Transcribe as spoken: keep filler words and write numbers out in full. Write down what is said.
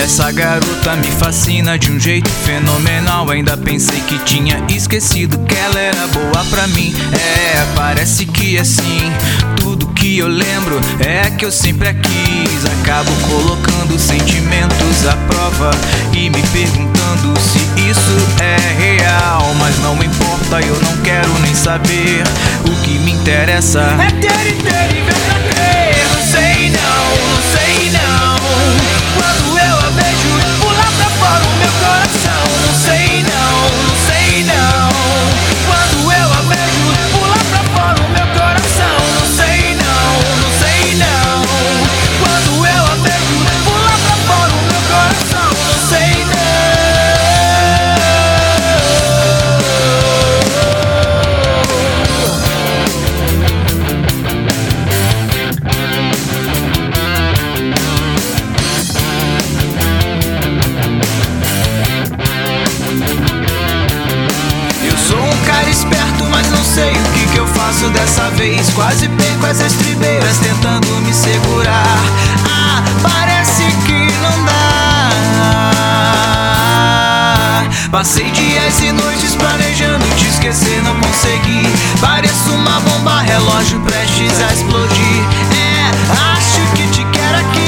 Essa garota me fascina de um jeito fenomenal. Ainda pensei que tinha esquecido que ela era boa pra mim. É, parece que assim, tudo que eu lembro é que eu sempre a quis. Acabo colocando sentimentos à prova e me perguntando se isso é real. Mas não importa, eu não quero nem saber. O que me interessa é ter e ter e ver pra ter. Não sei não, não sei não. Quando eu a vejo pular pra fora o meu coração. Não sei não, não sei não. Quando eu a vejo pular pra fora o meu coração. Não sei não, não sei não. Quando eu a vejo pular pra fora o meu coração. Não sei não. Esperto, mas não sei o que que eu faço dessa vez. Quase perco as estribeiras tentando me segurar. Ah, parece que não dá. Passei dias e noites planejando te esquecer, não consegui. Pareço uma bomba relógio prestes a explodir. É, acho que te quero aqui.